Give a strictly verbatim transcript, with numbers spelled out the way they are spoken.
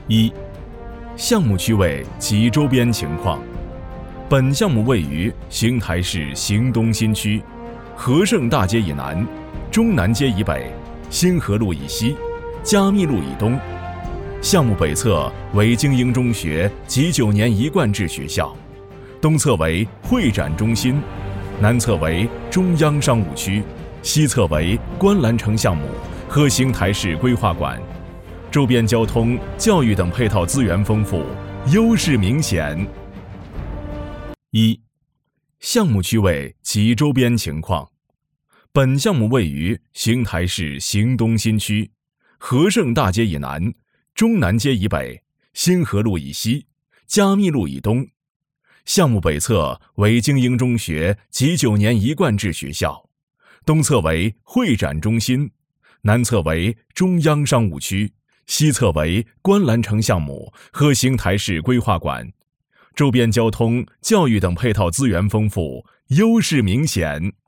一、项目区位及周边情况。本项目位于邢台市邢东新区和盛大街以南、中南街以北、新河路以西、加密路以东。项目北侧为精英中学及九年一贯制学校，东侧为会展中心，南侧为中央商务区，西侧为观澜城项目和邢台市规划馆。周边交通、教育等配套资源丰富，优势明显。一、项目区位及周边情况。本项目位于邢台市邢东新区和盛大街以南、中南街以北、新河路以西、加密路以东。项目北侧为精英中学及九年一贯制学校，东侧为会展中心，南侧为中央商务区，西侧为观澜城项目和邢台市规划馆。周边交通、教育等配套资源丰富，优势明显。